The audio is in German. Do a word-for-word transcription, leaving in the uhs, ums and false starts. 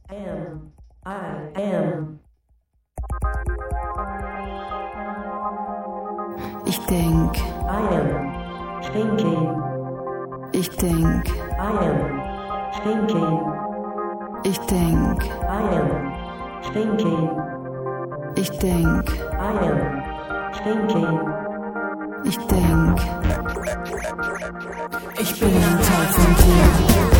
am, I am. Ich denk, I am thinking. ich denk, I am thinking. ich denk, I am thinking. ich denk, I am thinking. ich denk, ich bin ein Teil von dir.